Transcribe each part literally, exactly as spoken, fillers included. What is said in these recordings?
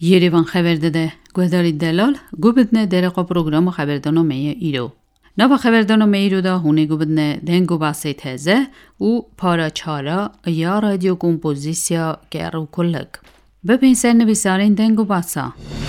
Երևան խաբերդեդե գուդարի դելալ գուբդնե դերեկո պրոգրամը խաբերդանոմեյը իրո Նավա խաբերդանոմեյը դա հունի գուբդնե դենգու բասե թեզե ու փարաչարա յա ռադիո կոմպոզիցիա կերու կոլակ բբինսեն նվիսարին դենգու բասա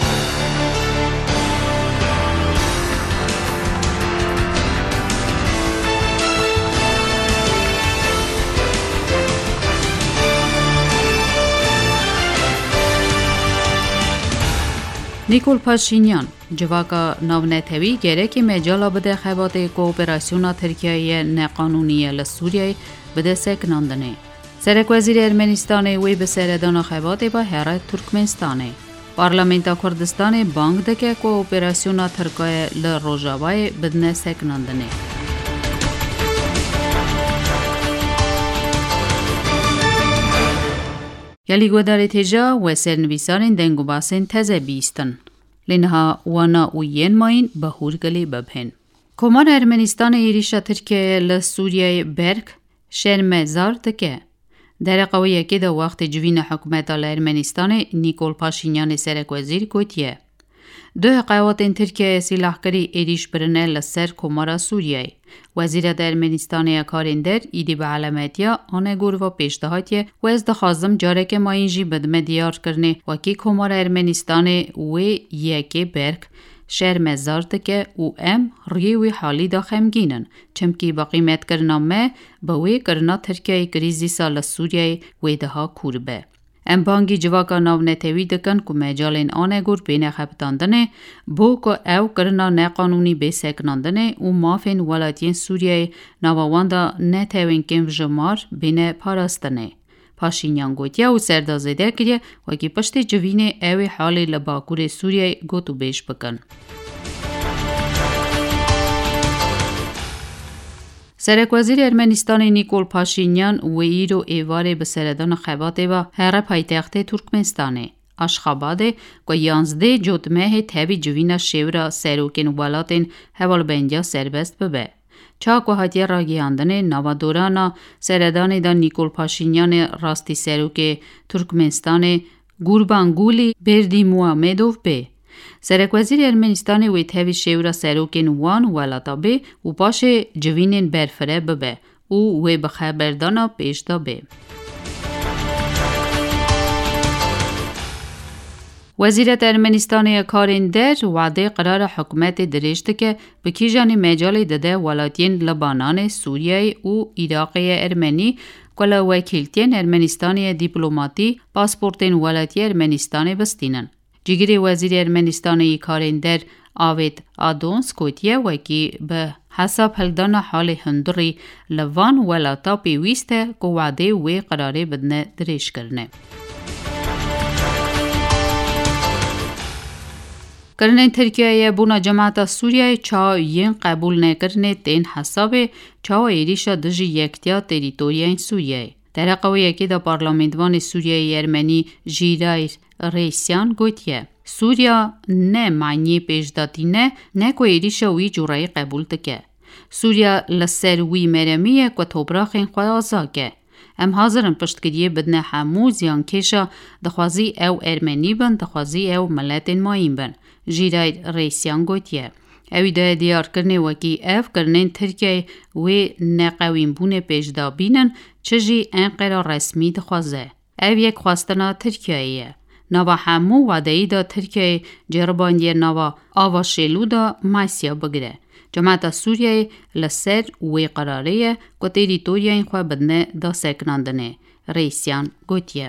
Նիկոլ Փաշինյան ջվակա նավնեթեվի գերեկի մեջալա բդե խավատե կոոպերասիոնա Թուրքիայի նեկանունիը լսուրիայի բդեսեք նանդնե Սերեկվեզիր Էրմենիստանի ու բսերեդանա խավատե բա հերա Թուրքմենստանի Պարլամենտա Քուրդիստանի բանկ դեկե կոոպերասիոնա Թուրքիայի լ ռոժավայ բդնեսեք նանդնե Yali guadari teja weser nvisarin dengu basen teze bistın. Linha wana uyen main bahur gali babhen. Komar Ermenistan'a irişa Türkiye'ye le Suriye'ye berk şen mezar teke. Dere qawiye ki da vakti civina hükümet al Ermenistan'a Nikol Pashinyan'ı serekvezir gotiye. Dö qawatin Türkiye'ye silahkari iriş birine le ser komara Suriye'ye. وزیرت ارمنستانی کارندر ایدی به علامتیا آن گور و پیشتهاتیه و از دخوازم جاره که ما اینجی بدمه دیار کرنه و کی کمار ارمنستانی و یکی برک شهر مزارت که او ام ریوی حالی دا خمگینن چمکی با قیمت کرنامه باوی کرنا ترکیه کریزی سال سوریه و دها کوربه. ام بانگی جواکا ناونتوی دکن که مجالین آنه گور بین خبتاندنه بو که او کرنا نقانونی بیسکناندنه و مافین ولاتین سوریه نواواندا نتوین کم جمار بین پاراستنه. پاشینیان گوتیا و سردازده کریه و که پشت جوینه اوی حالی لباکور سوریه گوتو بیش بکن. سرکوزیر ارمنستانی نیکول پاشینیان و ایرو ایواره به سردان خباته و هر پایتخت ترکمنستانه. اشخاباده که یانزده جوتمه تبی جوینا شیورا سروکن والاتن حوال بندیا سربست ببه. چاک و هاتی راگیاندنه نوادورانا سردان دا نیکول پاشینیان راستی سروک ترکمنستان گوربانگولی بردی موامدوف به. سرکوزیر ارمنستانی و تهوی شیورا سروکن وان ولاتابه و پاش جوینین برفره ببه او و بخبردانا پیشتا به. وزیرت ارمنستانی کارندر وعده قرار حکومت درشت که بکیجانی مجال داده ولاتین لبنان سوریه و عراق ارمنی کلا وکیلتین ارمنستانی دیپلماتی پاسپورتین ولاتی ارمنستانی بستینن. جگری وزیر ارمنستانی کارندر آوید آدونس کوتیه و کی به حساب هلدان حال هندری لوان ولاتا پیوسته که وعده و قراره بدنه درش کرنه. کرنه ترکیه بونا جماعت سوریه چا ین قبول نکرنه تین حساب چا ایریشا دجی یکتیا تریتوریین سوریه. در قویه که دا پارلمانتوان سوریه ارمنی جیرایر ریسیان گوتیه. سوریا نه معنی پیشداتی نه نه که ایریشا وی جورای قبول تکه. سوریا لسر وی مرمیه که توبراخین خواه آزاکه. ام حاضرن پشتگیریه بدنه همو زیان کشا دخوازی او ارمنی بن دخوازی او ملتین ماین بن. جیرایر ریسیان گوتیه. اوی ده دیار کرنه وکی اف کرنه ترکیه و نقوین بونه پیشدا بینن چجی انقرار رسمی دخوازه. او یک خواستنا ترکیه نوا همو وعدهی دا ترکیه جرباندی نوا آوا شیلو دا ماسیا بگره. جماعت سوریه لسر و قراره که تریتوریا این خواه بدنه دا سکناندنه. ریسیان گوتیه.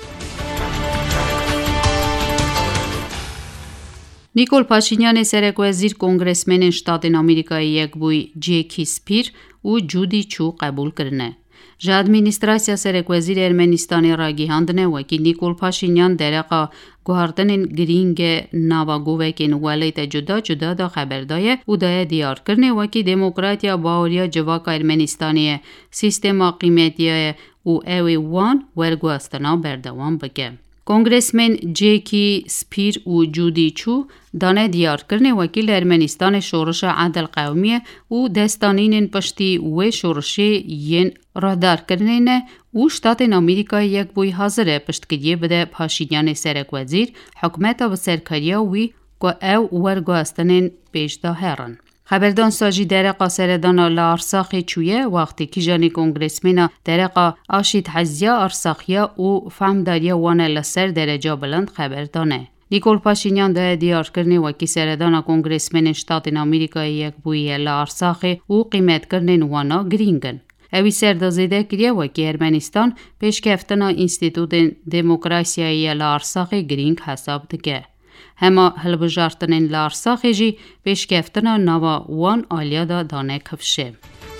نیکول پاشینیان سرکوزیر کنگرسمن شتاتین آمریکایی یک بوی جیکی سپیر و جودی چو قبول کرنه. جا ادمینستراسیا سرکوزیر ارمنستانی راگی هندنه و کی نیکول پاشینیان درقا گوهردن گرینگ ناوا گووکین ولیت جدا جدا دا خبردایه و دای دیار کرنه و کی دموکراتیا باوریا جواکا ارمنستانی سیستما قیمتیه و اوی وان ورگو استنا بردوان بگه. Կոնգրեսմեն Ջեյքի Սփիր ու Ջուդի Չու դանե դիարկրն է վակիլ Ermeniստանը շորշը ադլ qawmiye ու դեստանինն պշտի ու շորշի են ռադար կրնենը ու շտատեն Ամերիկայի եկբույ հազար է պշտկիդի բդե Փաշինյանի սերեկվեզիր հակմետը վսերքարիա ու կոև ուերգոաստանեն պեշտա հերն Խաբերդան սաժի դերեկա սերեդանա լա արսախի չուє վաղթի քիժանի կոնգրեսմենա դերեկա աշիտ հազյա արսախյա ու ֆամդարյա ուանել սեր դերեջա բլանդ խաբերդան է Նիկոլ Փաշինյան դե դիարկրնի վակի սերեդանա կոնգրեսմենին շտատին Ամերիկայի եկբույ լա արսախի ու qîmet կրնեն ուանա գրինգն Evi serdazede kiriye vaki Ermenistan peşkeftina İnstitutên Demokrasiyayê li Arsexê girîng hesab dike. Hema hilbijartinên li Arsexê jî pêşkeftina nava wan aliya da dane kevşe.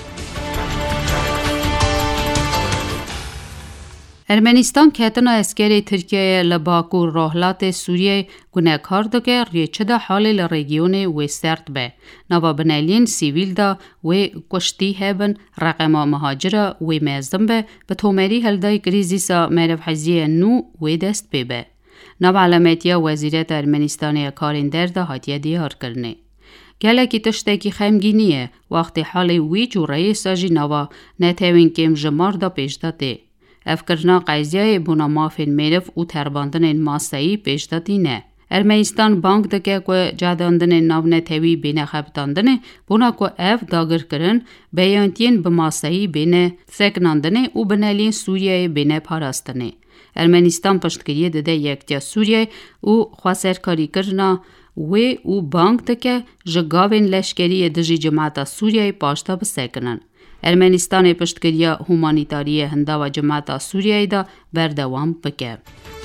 Ermenistan ketina eskerê Tirkiyeyê li Bakur rohlatê Sûriyeyê gunekar dike rêçida halê li regionê wê sert be. Nava bineliyên sivîl da wê kuştî hebin reqema mihacira wê mezin be bi tomerî heldayê krîzîsa merevheziyê nû wê dest pê be. Nava elametiya Wezîreta Ermenistanê karên derda hatiye diyarkirinê. Gelekî tiştekî xemgînî ye waxtê halê wî cûreyê sa jî nava netewên kêm ji mar da pêşda tê. Evkirina qeyziyayê bûna mafên mêriv û terbandinên masayî pêşda tîne. Ermenistan bank dike ku cadandinên navnetewî bêne xebitandinê bûna ku ev dagirkirin beyantiyên bi masayî bêne seknandinê û bineliyên Sûriyeyê bêne parastinê. Ermenistan piştkiriyê dide yektiya Sûriyeyê û xweserkarîkirina wê û bank dike ji gavên leşkeriyê dijî cemaeta Sûriyeyê paşta bisekinin. Ermenistanê piştkiriya humanîtariyê hindava cemaeta Sûriyeyê da berdewam bike.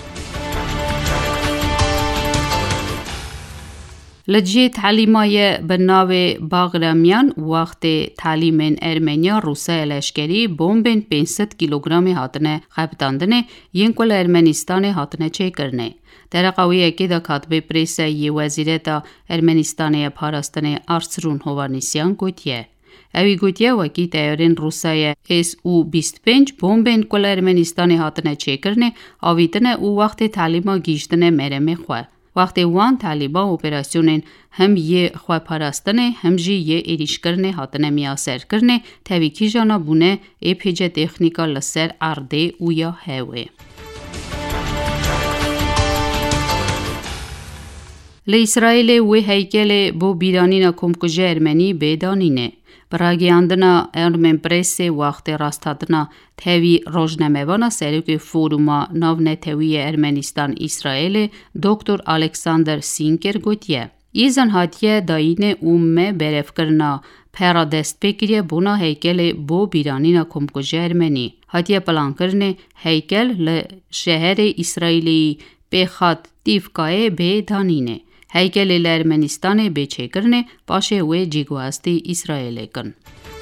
Li cihê telîmayê bi navê Bagramiyan waxtê telîmên Ermeniya Rûsyaya leşkerî bombên pênc sed kîlogramê hatine xebitandinê yên ku li Ermenistanê hatine çêkirinê. Dereqa wî yekê da katibê prêsa yê Wezîreta Ermenistanê parastinê Arslan Hovhannisyan gotiye. Evî gotiye wekî teyarên Rûsyayê S û bîst û pênc bombên ku li Ermenistanê hatine çêkirinê avîtine û waxtê telîma gîjtine meremê xwe. Waxtê wan Talîban operasyonên hem yê xweparastinê hem jî yê êrîşkirinê hatine miyaserkirinê tevî kîjana bûne êpêce têxnîka li ser erdê û ya hewê. Li İsraîlê wê heykelê bo bîranîna komkuja Ermenî bêdanîne. Biragihandina Ermenpressê waxtê rasthatina tevî rojnemevana serokê Foruma Navnetewî Ermenistan İsraîlê Doktor Alexander Sinker gotiye. Îzan hatiye dayînê û me berevkirina pera destpêkiriye bûna heykelê bo bîranîna komkuja Ermenî. Hatiye plankirinê heykel li şeherê İsraîlî Pêxat Tîvkayê bêdanîne. Heykelê li Ermenistanê bêçêkirinê paşê wê cîgwastî İsraîlê kin.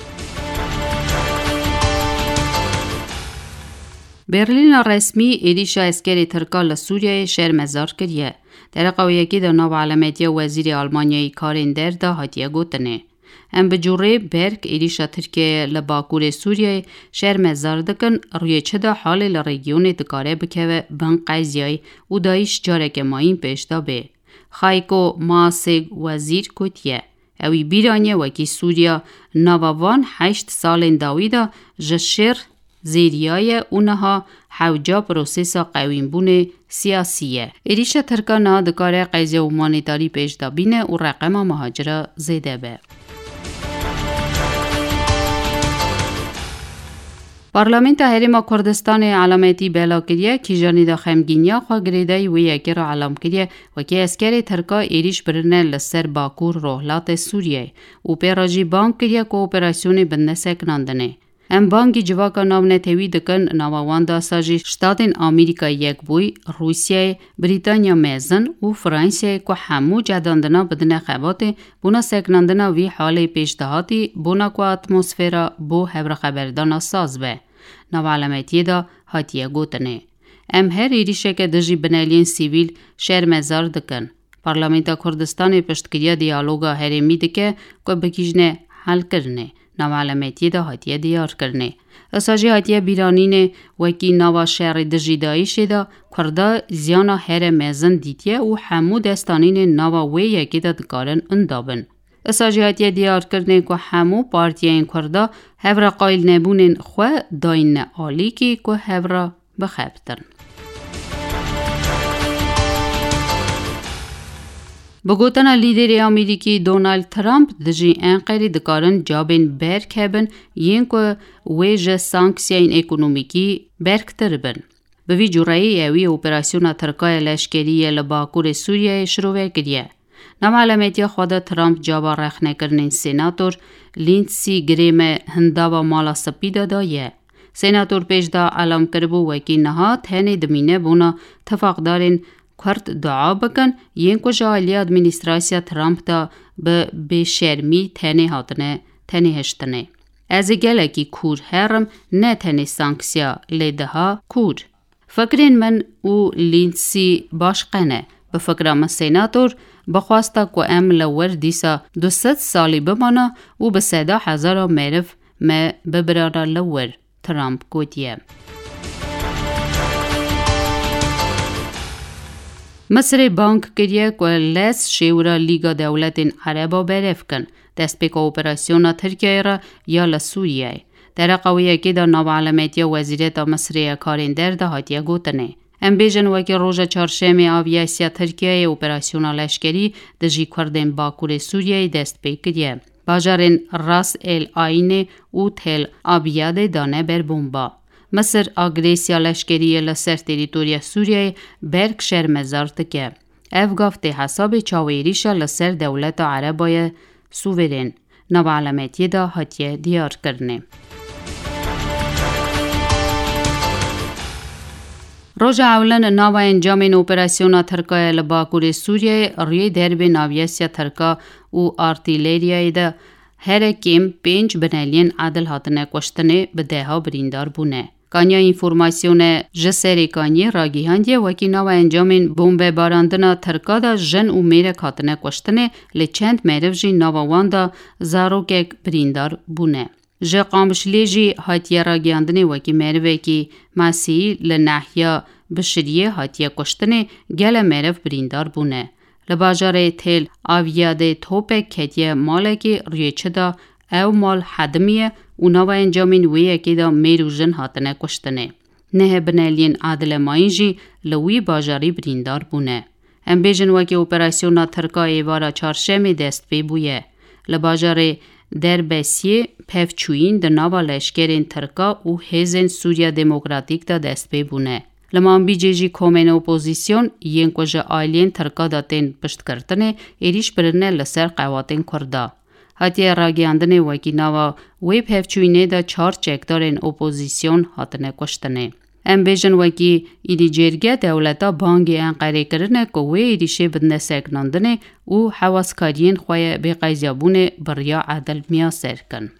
Berlîna resmî êrîşa eskerê Tirka li Sûriyeyê şermezar kiriye. Dereqa wê yekê de nava elametiya Wezîrê Almanyayê karên derda hatiye gotinê. Em bi cûrê berk êrîşa Tirkiyeyê li Bakurê Sûriyeyê şermezar dikin rûyêçida halê li regionê dikare bikeve bin qeyziyayê û Daîş careke mayîn pêşda bê. Xayko Maasê Wezîr gotiye. Ewî bîraniye wekî Sûriya nava van heşt salên dawî da ji şêr zêriyaye û niha hewca prosêsa qewînbûnê siyasî ye. Êrîşa Tirkan niha dikare qeyziya humanîtarî pêşda bîne û reqema mihacira zêde be. Parlamenta Herêma Kurdistanê elametiî bela kiriye kîjanî da xemgîniya xwe girêdayî wê yekê re elam kiriye wekî eskerê Tirka êrîş birine li ser Bakur rohlatê Sûriyeyê û pêra jî bang kiriye ku operasyonê bi neseknandinê. Em bangî civaka navnetewî dikin nava wan da sa jî ştatên Amerîkayê yekbûyî, Rûsyayê, Brîtanya mezin û Fransayê ku hemû cedandina bidine xebatê bûna seknandina vî halê pêşdihatî bûna ku atmosfêra bo hevreqeberdana saz be. Nava elametiye da hatiye gotinê. Em her êrîşeke dijî bineliyên sivîl şermezar dikin. Parlamenta Kurdistanê piştkiriya diyaloga herêmî dike ku bikîjne helkirinê. نمالمتی دا هاتیه دیار کرنه. اساجی هاتیه بیرانینه وکی نوا شهر دجیدایی شده کرده زیانا هر میزن دیتیه و همو دستانین نوا وی یکی دا دکارن اندابن. اساجی هاتیه دیار کرنه که همو پارتیه این کرده هفره قایل نبونین خواه داین آلی که که هفره بخبتن. بگوتن لیدر امریکی دونالد ترامپ دجی انقری دکارن جابین برک هبن ین که ویج سانکسیین اکونومیکی برکتر بن. به وی جورایی اوی اپراسیون ترکای لشکری لباکور سوریه شروع کریه. نمالمتی خود ترامپ جابا رخنه کرنین سیناتور لیندسی گریم هنداوا مالا سپیده دایه. سیناتور پیش دا علم کربو وکی نها تهنی دمینه بونا تفاقدارین کرد دعا بکن ین کجا علی ادمینستراسیا ترامپ دا به بشرمی تنی هاتنه تنی هشتنه. از گله کی کور هرم نه تنی سانکسیا لیده ها کور. فکرین من او لیندسی باشقنه. به فکرام سیناتور بخواستا که ام لور دیسا دوست سالی بمانه و به سده هزار مرف ما ببرارا لور ترامپ گوتیه. مصر بانک کریه که لس شیورا لیگا دولتین عربا برف کن دست پیک اپراسیون ترکیه را یا لسوریه. در قویه که دا نوعلمتی وزیرت مصر کارین در ده هاتیه گوتنه. ام بیجن وکی روژ چارشمی آویاسیا ترکیه اپراسیون لشکری دجی کردن باکور سوریه دست پیک کریه. باجارین راس ال آینه او تل آبیاد دانه بر بومبا. مصر آگریسیا لشکری لسر تریتوریا سوریه برک شرمزار تکه. اف گفته حساب چاویریشا لسر دولت عربای سوورین. نوعلمتی دا هاتیه دیار کرنه. روژ اولن ناو انجام اپراسیون ترکای لباکور سوریه روی درب ناویسیا ترکا و آرتیلریای ده هر کم پنج بنالین عدل هاتنه کشتنه به ده ها بریندار بونه. کانیا اینفورماسیون جسری کانی راگیهاندیه وکی ناو انجامین بومبه باراندنا ترکا دا جن و میره کاتنه کشتنه لی چند میرف جی ناووان دا زاروکک بریندار بونه. جه قامشلی جی هاتیه راگیاندنه وکی میروه کی ماسی لنحیا بشریه هاتیه کشتنه گل میرف بریندار بونه. لباجار تل آویاده توپک کتیه مالکی ریچه دا او مال حدمیه و ناو انجامین ویه که دا میرو جن هاتنه کشتنه. نه بنالین عادل ماینجی لوی باجاری بریندار بونه. ام بیجن وکی اپراسیون ترکا ایوارا چارشمی دست پی بویه. لباجار در بسیه پفچوین دا ناو لشکرین ترکا و هزن سوریا دموکراتیک دا دست پی بونه. لمان بی جی جی کومن اپوزیسیون ین کجا آیلین ترکا داتین پشت کرتنه ایریش برنه لسر قواتین کرده. هاتیه راگیاندنه وکی ناوا وی پفچوینه دا چار چکدارین اپوزیسیون هاتنه کشتنه. ام بیجن وکی ایدی جرگه دولتا بانگی انقره کرنه که وی ایریشه بدنه سکناندنه و حواسکارین خواه بی قیزیابونه بریا عدل میاسر کن.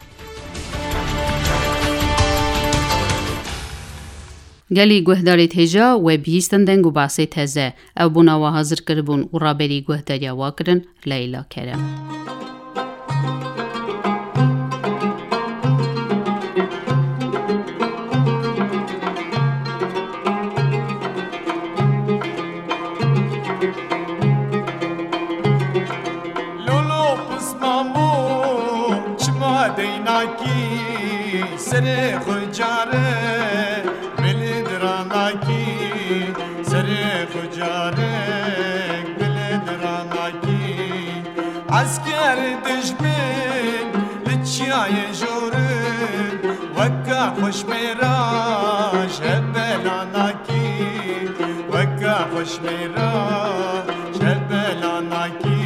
گلی گوهداری تیجا و بیستندن گو باسی تزه او بونا و حاضر کربون و رابری گوهداری واکرن لیلا کرم. سر خجاره بلدراناکی سر خجاره بلدراناکی عسكر دشمن لچیای جورن وکا خوش میراج بلاناکی وکا خوش میراج بلاناکی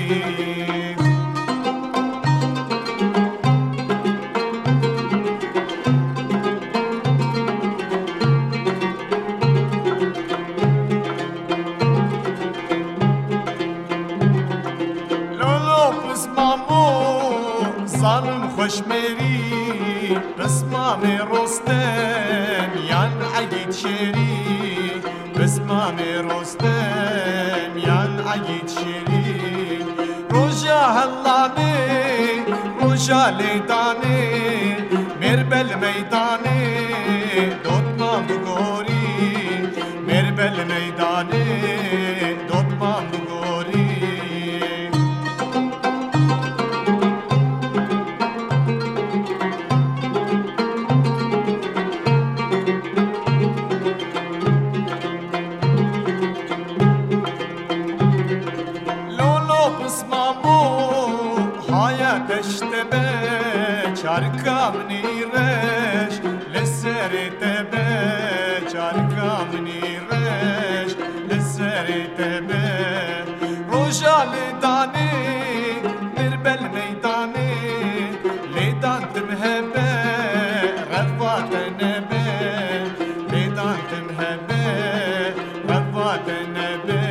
خوشمری بسمام رستم یان عگید شری بسمام رستم یان عگید شری روژا هلامه روژا لیدانه میدانه دوتمان بگوری مربل میدانه دوتمان بگوری چارکام نیرش لسری تبه چارکام نیرش لسری تبه روشال دانی مربل میدانی لیدان تمهبه رفات نبه لیدان تمهبه رفات نبه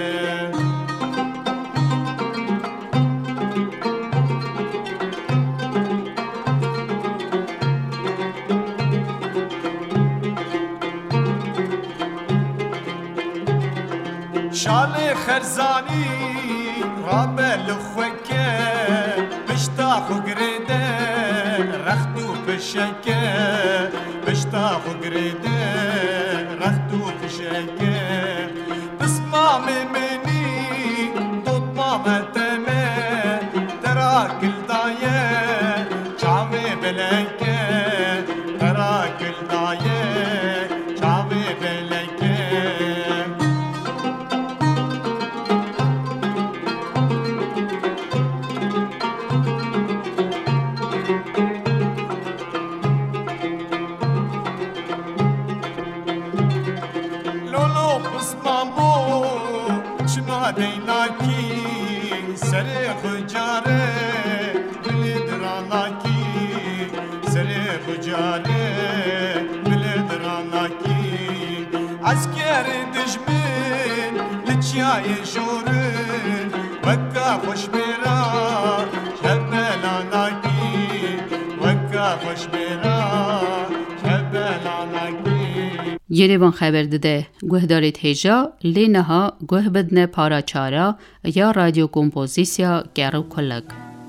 شال خرزانی رابل خوکه بشتاخو گریده رختو پشکه بشتاخو گریده رختو پشکه بسمام منی دوت مامتمه تراکل دایه چاوی بلکه تراکل دایه چاوی بلکه دیناکی سر خجاره بلدراناکی سر خجاره بلدراناکی عسكر دجمن لچیای جورن وکا خوش بیرا شبلاناکی وکا خوش بیرا شبلاناکی یریوان خبر داده گوه دارید هجا لینها گوه بدن پاراچارا یا رادیو کمپوزیسیا گرو کلک.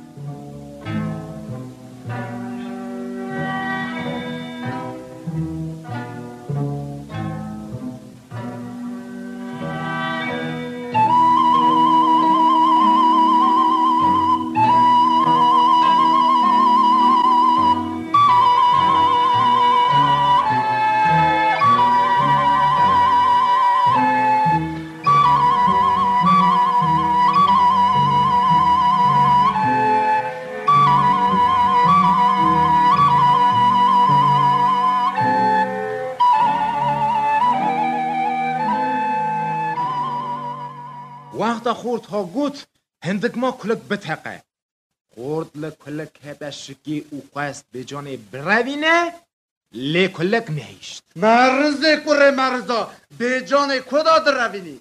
وقتا خورد ها گوت هندک ما کلک بتقه خورد لکلک هبشکی او قصد به جان بروینه لی کلک نهیشت مرزه کره مرزا به جان کدا در روینی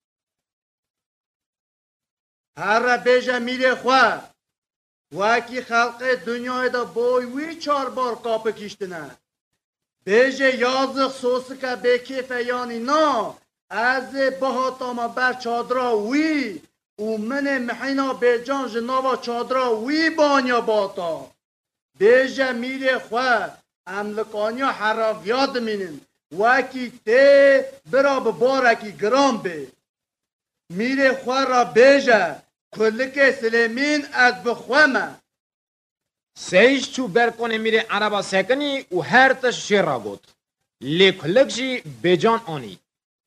هر را بیجه میره خواه وکی خلق دنیای دا بای وی چار بار کاپ کشتنه بیجه یازق سوسه که به کیف یانی نا از بهاتا ما بر چادرا وی او من محینا به جان جناوا چادرا وی بانیا باتا بیجه میره خواه املکانیا حرافیاد مینن وکی ته برا ببارکی گرام به میره خواه را بیجه کلک سلیمین از بخوامه سیش چو برکنه میره عربا سکنی و هر تش شیر را گود لی کلک جی به جان آنی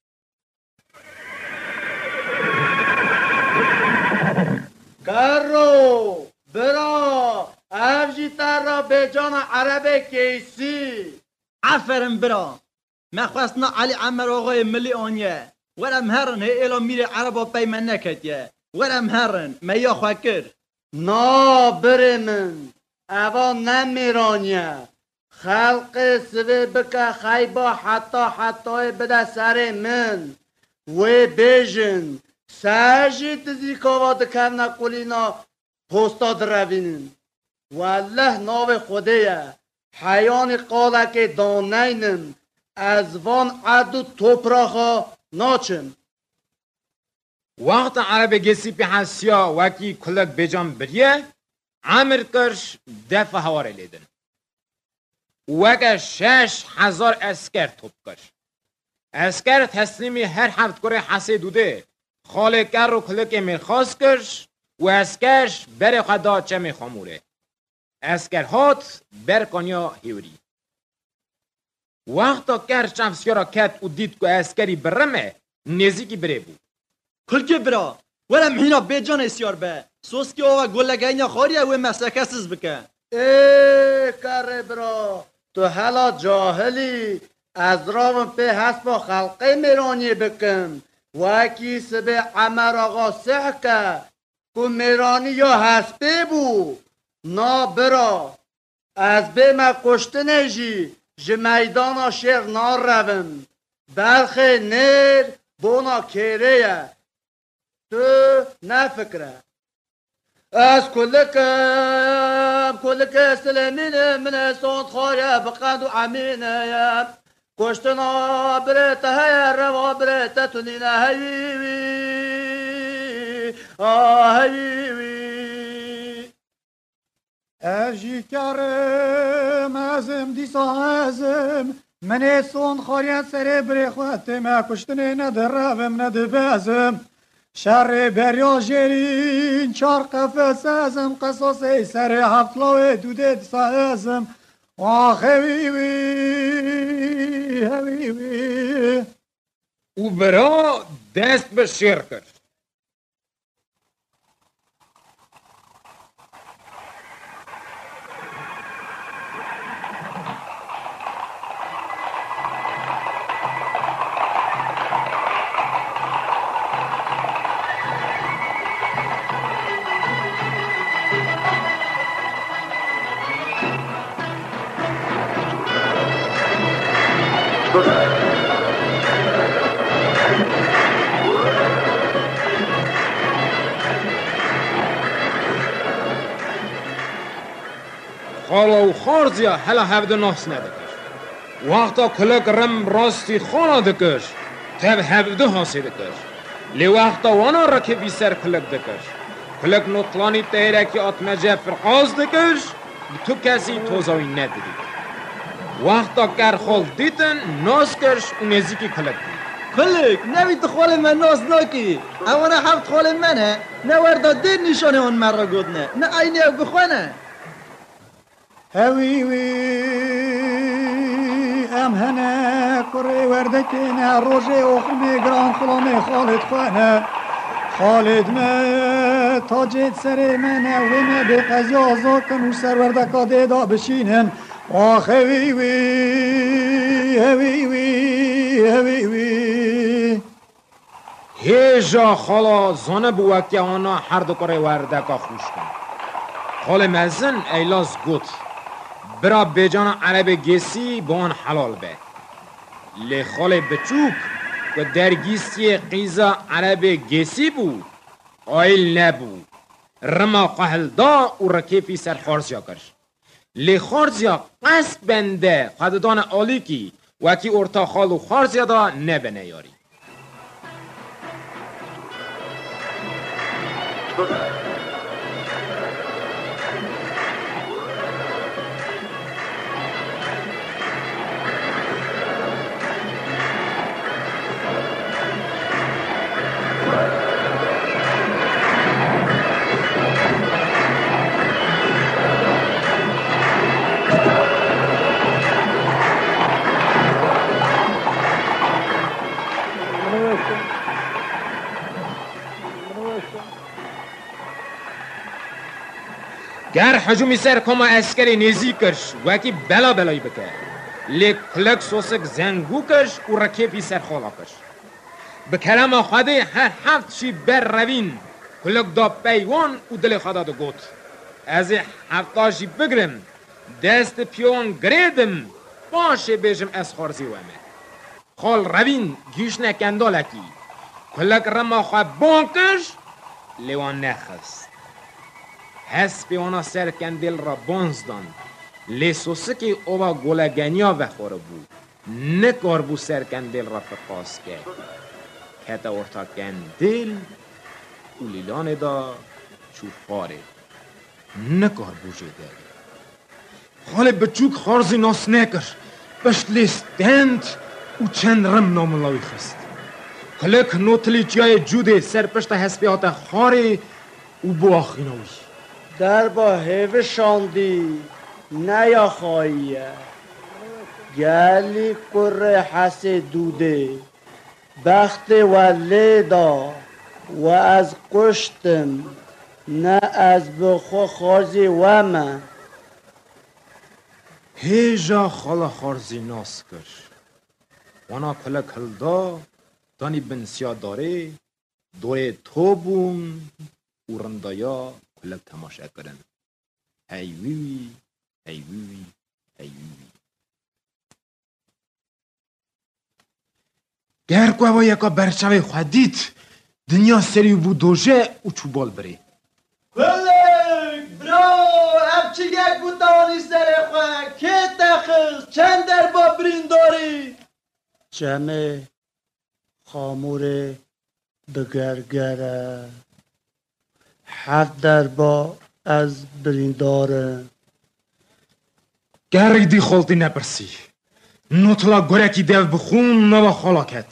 کرو برا افجی تر را به جان عرب کیسی عفرم برا مخواستنا علی عمر آقای ملی آنیه ورم هرن هی ایلا میره عربا پی من نکتیه ورم هرن میا خوکر نا بره من اوان نمیرانیه خلق سوی بکه خیبا حتی حتی بده سر من و بیجن سرجی تزیکاوا دکرنا قلینا پوستا دروینن والله ناو خوده حیان قاله که دانینن از وان عدو توپراخا ناچن وقت عرب گسی پی حسیا وکی کلک بجان بریه عمر کرش دفع هواره لیدن وگه شش هزار اسکر توپ کش. اسکر تسلیمی هر هفت کره حسی دوده خالقگر رو کلک میخواست کش و اسکرش بر خدا چه میخواموره. اسکر هات بر کنیا هیوری. وقتا کر چفسیارا کت و دید که اسکری برمه نزیکی بره بود. کلگه برا ولم هینا بیجان اسیار به سوسکی آوا گلگینیا خاریه و مسکسز بکن. ای کره برا تو حالا جاهلی از رام به حسب خلقه میرانی بکن وکی سبه عمر آقا سحکه که میرانی یا حسبه بو نا برا از به ما کشته نجی جه میدان شیر نار روم بلخه نیر بونا کیره تو نفکره از کلکم کلک سلمینه من سوند خاره بقند و عمینه کشتنا برت های روا برت تنینه هیوی آه هیوی ارجی کرم ازم دیسا ازم من سوند خاره سر بره خواهد ما کشتنه ندروم ندبازم شر بریا جرین چار قفص ازم قصاص سر هفتلاوه دوده دیسا ازم آخ هویوی هویوی او برا دست به شیر کرد. خالا و خارزیا هلا هفته ناس ندکش. وقتا کلک رم راستی خانا دکش تب هفته حاسی دکش. لی وقتا وانا رکبی سر کلک دکش. کلک نطلانی تیرکی آتمجه فرقاز دکش تو کسی توزاوی ندیدی. وقتا کر خال دیتن ناس کش و نزیکی کلک دی. کلک نوید خال من ناس ناکی اوانا هفت خال منه نه وردا دیر نشانه اون من را گدنه نه اینی او بخوانه هویوی ام هنه کره وردکینه روژه اخمی گران خلام خالد خوانه خالد ما تاجت سر منه و ما به قضی آزا کن و سر وردکا دیدا بشینن آخ هویوی هویوی هویوی هیجا خالا زانه بوکی آنا هر دو کره وردکا خوش کن. خال مزن ایلاز گوت برا بیجان عرب گیسی با آن حلال به. لی خال بچوک که در گیسی قیزا عرب گیسی بود آیل نبود رما قهل دا و رکیفی سر خارزیا کرش. لی خارزیا قصد بنده خددان آلی کی وکی ارتا خال و خارزیا دا نبنه یاری. گر حجومی سر کما اسکری نیزی کرش وکی بلا بلای بکر لی کلک سوسک زنگو کرش و رکیفی سر خالا کرش بکلم خواده هر هفت شی بر روین کلک دا پیوان و دل خدا دا گوت از هفتاشی بگرم دست پیوان گریدم باشه بیشم از خارزی ومه خال روین گیش نکندالکی کلک رما خواه بانکش لیوان نخست هست پیوانا سر کندل را بانزدان لی سوسکی اوبا گلگنیا بخوره بود نکار بو سر کندل را فرقاس کرد کتا ورتا کندل و لیلان دا چوفاره نکار بو جده خاله بچوک خارزی ناس نکر بشت لیستند و چند رم ناملاوی خست کلک نوتلی جای جوده سر پشت حسبیات خاری و بو آخیناوی در با هیو شاندی نیا خواهیه گلی کره حس دوده بخت ولیدا و از قشتم نه از بخو خارزی ومه هیجا خاله خارزی ناس کر وانا کلک هلدا دانی بنسیا داره دوی تو بون و رندایا کلک تماشا کرن هی وی وی هی وی وی هی وی وی گر گوه یکا برچوه خودید دنیا سری بو دوژه و چوبال بره کلک برا اب چی یک بودانی سر خواه که تخص چند در با برین داری جمع خامور بگرگره هفت در با از برینداره گر دی خالتی نپرسی نوتلا گرکی دیو بخون نوا خالاکت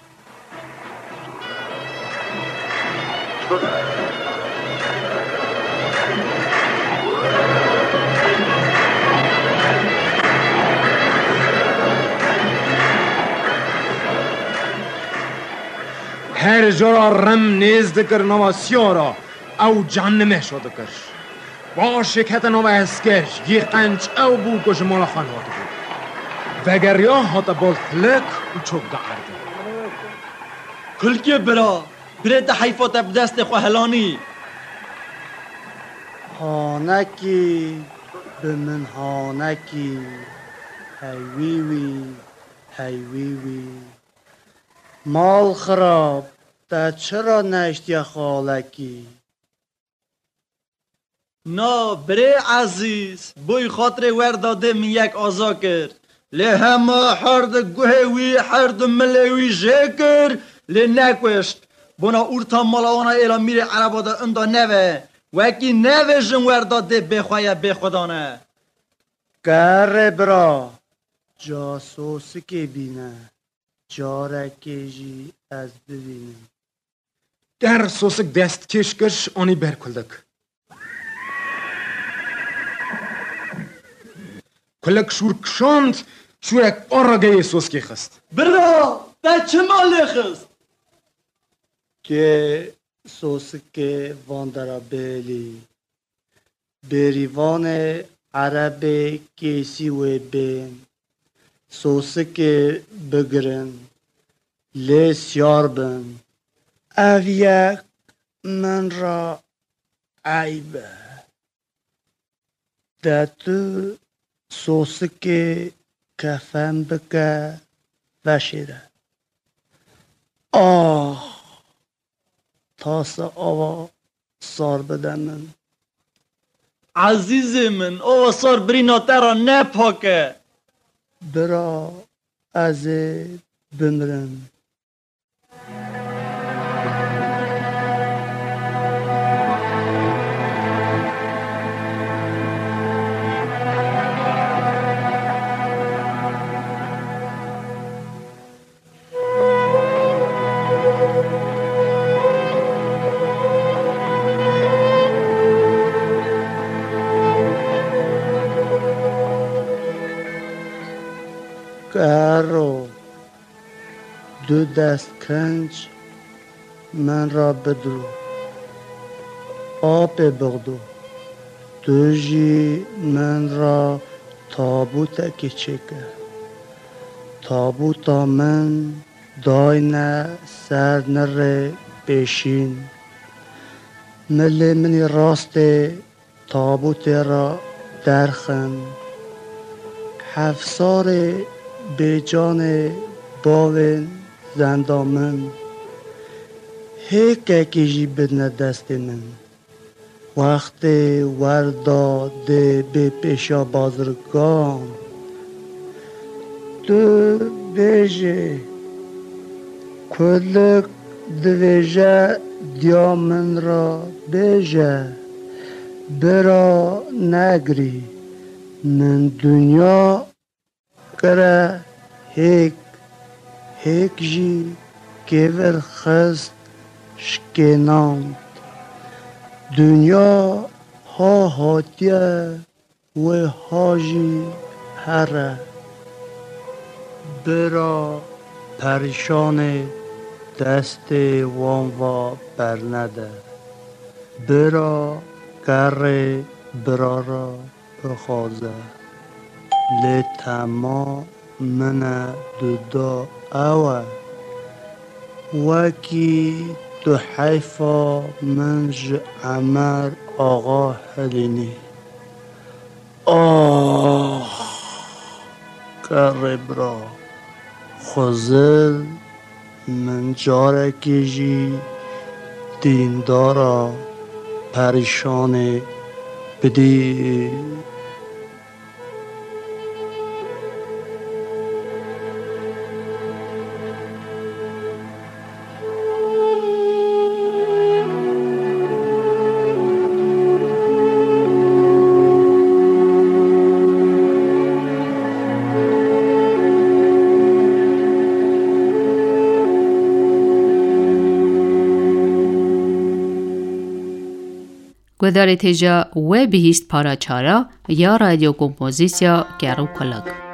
هر جا رم نیز دکر نوا سیارا او جهنمه شو دکر با شکت نوا اسکر یه قنچ او بو کش مالا خان هاتو بود وگر یا هاتا بال خلک و چوب دعرده کلکی برا برید حیفات بدست خواه هلانی هانکی به من هانکی هی وی وی هی وی وی مال خراب تا چرا نشتی خالکی نا بره عزیز بوی خاطر ورداده من یک آزا کرد لی همه حرد گوهوی حرد ملوی جکر لی نکوشت بنا اورتا مالاوانا ایلا میره عربا دا اندا نوه وکی نوه جن ورداده بخواه بخودانه گر برا جاسوسی که بینه جارکی جی از ببینه در سوسک دست کش کش آنی برکلدک کلک شور کشاند شورک آرگه سوسکی خست برا تا چه مالی خست که سوسک واندرا بیلی بریوان عرب کیسی و بین سوسک بگرن لی سیار بن او یک من را عیبه ده تو سوسک کفن بکه وشیره آه تاس آوا سار بده من عزیز من آوا سار برینا ترا نپاکه برا از بمرم رو دو دست کنج من را بدرو آب بغدو دو جی من را تابوت کچکه تابوتا من داینه سر نره پیشین ملی منی راست تابوت را درخن حفصار به جان باون زندامن هیک کجی بدن دست من وقت وردا ده به پیشا بازرگان تو بیجه کلک دویجه دیامن را بیجه برا نگری من دنیا کرا هیک هیک جی کیور خست شکناند دنیا ها هاتیه و هاجی هره برا پریشان دست وان و برنده برا کر برا را بخوازه لتما من دودا اوه وکی تو حیفا منج عمر آقا هلینی آه کر برا خوزل من جاره کیجی دیندارا پریشان بدی گودار تیجا و بهیست پاراچارا یا رادیو کمپوزیسیا گرو کلک